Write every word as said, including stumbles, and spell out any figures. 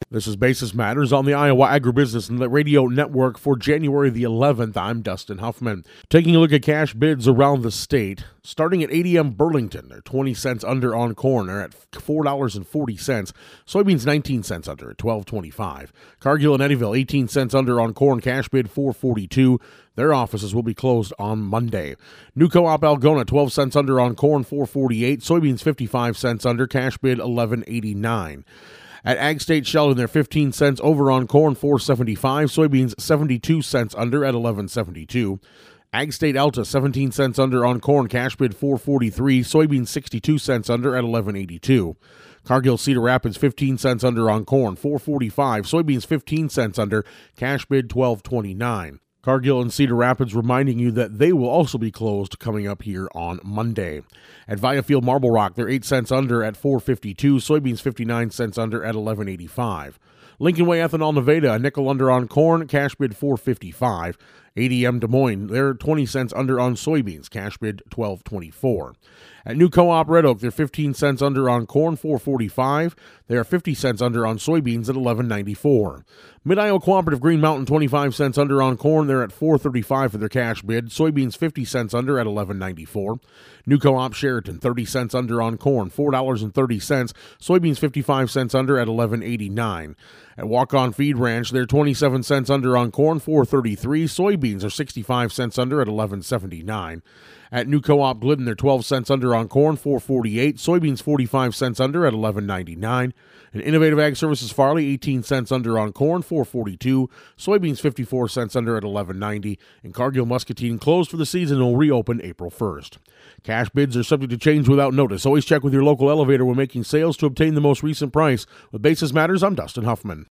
This is Basis Matters on the Iowa Agribusiness Radio Network for January the eleventh. I'm Dustin Huffman. Taking a look at cash bids around the state. Starting at A D M Burlington, they're twenty cents under on corn. They're at four dollars and forty cents. Soybeans nineteen cents under at twelve twenty-five. Cargill and Eddyville, eighteen cents under on corn. Cash bid four forty-two. Their offices will be closed on Monday. New Co-op Algona, twelve cents under on corn, four forty-eight. Soybeans fifty-five cents under. Cash bid eleven eighty-nine. At Ag State Sheldon, they're fifteen cents over on corn, four seventy-five. Soybeans seventy-two cents under at eleven seventy-two. Ag State Alta, seventeen cents under on corn, cash bid four forty-three. Soybeans sixty-two cents under at eleven eighty-two. Cargill Cedar Rapids, fifteen cents under on corn, four forty-five. Soybeans fifteen cents under, cash bid twelve twenty-nine. Cargill and Cedar Rapids reminding you that they will also be closed coming up here on Monday. At Viafield Marble Rock, they're eight cents under at four fifty-two. Soybeans fifty-nine cents under at eleven eighty-five. Lincoln Way Ethanol Nevada, a nickel under on corn, cash bid four fifty-five. A D M Des Moines, they're twenty cents under on soybeans, cash bid twelve twenty-four. At New Co-op Red Oak, they're fifteen cents under on corn, four forty-five. They are fifty cents under on soybeans at eleven ninety-four. Mid-Iowa Cooperative Green Mountain, twenty-five cents under on corn. They're at four thirty-five for their cash bid. Soybeans fifty cents under at eleven ninety-four. New Co-op Sheraton, thirty cents under on corn, four dollars and thirty cents. Soybeans fifty-five cents under at eleven eighty-nine. At Walk-On Feed Ranch, they're twenty-seven cents under on corn, four thirty-three. Soybeans are sixty-five cents under at eleven seventy-nine. At New Co-op Glidden, they're twelve cents under on corn, four forty-eight. Soybeans forty-five cents under at eleven ninety-nine. And Innovative Ag Services Farley, eighteen cents under on corn, four forty-two. Soybeans fifty-four cents under at eleven ninety. And Cargill Muscatine closed for the season and will reopen April first. Cash bids are subject to change without notice. Always check with your local elevator when making sales to obtain the most recent price. With Basis Matters, I'm Dustin Huffman.